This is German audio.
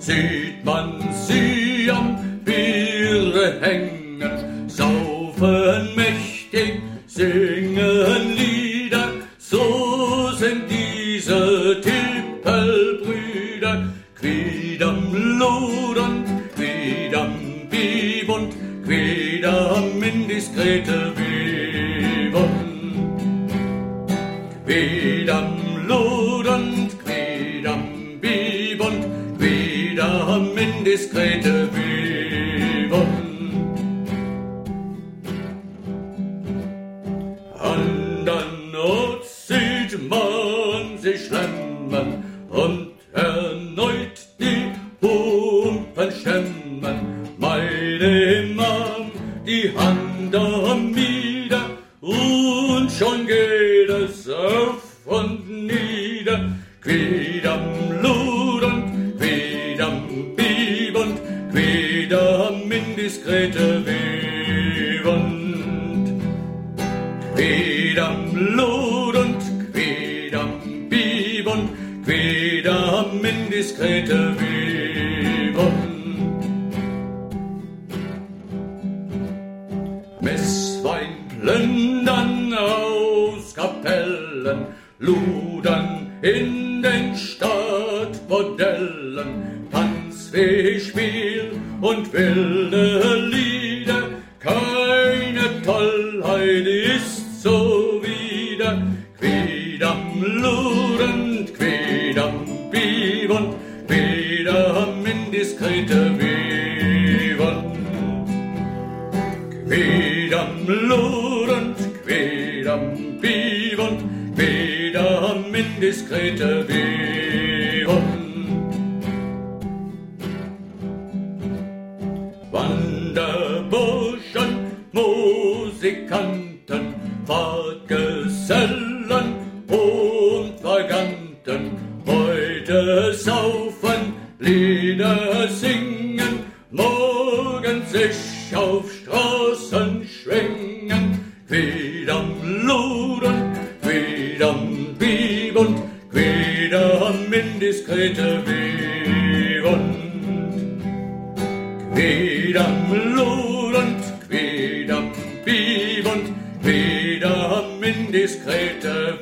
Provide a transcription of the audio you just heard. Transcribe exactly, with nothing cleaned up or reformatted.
sieht man sie am Biere hängen, saufen mächtig, singen Lieder, so sind diese Tippelbrüder, quidam Lud und quidam Bib und quidam indiskrete Bibon. Quidam Lud und quidam Bib und quidam indiskrete Bibon. An der Not sieht man sie schlemmen und erneut die Humpen schämmen. Meine Mam, die Hand am Mieder, und schon geht es auf und nieder. Quidam Lud und quidam Bib und quidam indiskrete Bibon. Quidam Lud und quidam Bib und quidam indiskrete Bibon. Messwein plündern aus Kapellen, ludern in den Stadtbordellen, Tanzfee-Spiel und wilde Lieder, keine Tollheit ist so wieder. Quidam Lud und quidam Bib und quidam indiskrete Bibon. Quidam Lud und quidam Bib und quidam indiskrete Bibon. Wanderburschen, Musikanten, Fahrtgesellen und Vaganten, heute saufen, Lieder singen, morgen sich auf Straßen schwingen. Quidam Lud und quidam Bib und quidam indiskrete Bibon. Quidam Lud und quidam Bib und quidam indiskrete